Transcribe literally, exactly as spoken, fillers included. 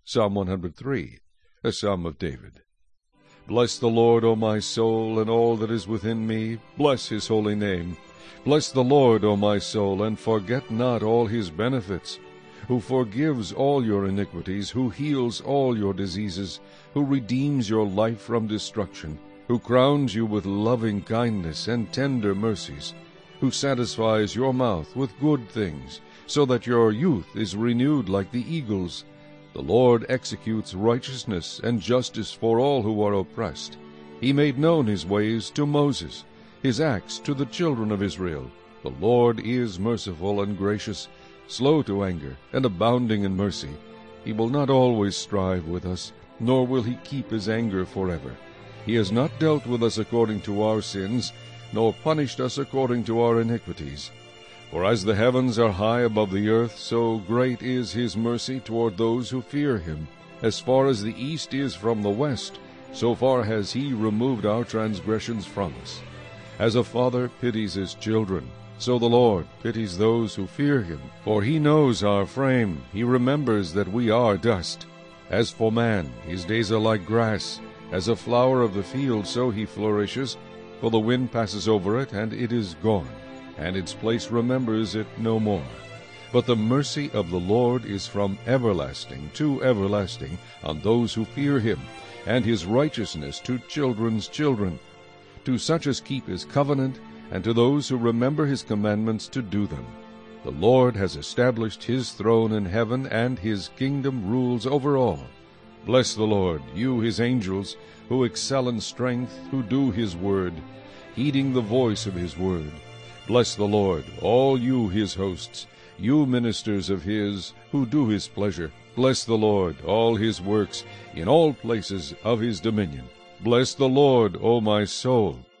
Psalm one hundred three, a psalm of David. Bless the Lord, O my soul, and all that is within me. Bless his holy name. Bless the Lord, O my soul, and forget not all his benefits, who forgives all your iniquities, who heals all your diseases, who redeems your life from destruction, who crowns you with loving kindness and tender mercies, who satisfies your mouth with good things, so that your youth is renewed like the eagles. The Lord executes righteousness and justice for all who are oppressed. He made known his ways to Moses, his acts to the children of Israel. The Lord is merciful and gracious, slow to anger, and abounding in mercy. He will not always strive with us, nor will he keep his anger forever. He has not dealt with us according to our sins, nor punished us according to our iniquities. For as the heavens are high above the earth, so great is his mercy toward those who fear him. As far as the east is from the west, so far has he removed our transgressions from us. As a father pities his children, so the Lord pities those who fear him. For he knows our frame, he remembers that we are dust. As for man, his days are like grass. As a flower of the field, so he flourishes. For the wind passes over it, and it is gone, and its place remembers it no more. But the mercy of the Lord is from everlasting to everlasting on those who fear him, and his righteousness to children's children, to such as keep his covenant, and to those who remember his commandments to do them. The Lord has established his throne in heaven, and his kingdom rules over all. Bless the Lord, you his angels, who excel in strength, who do his word, heeding the voice of his word. Bless the Lord, all you his hosts, you ministers of his, who do his pleasure. Bless the Lord, all his works, in all places of his dominion. Bless the Lord, O my soul.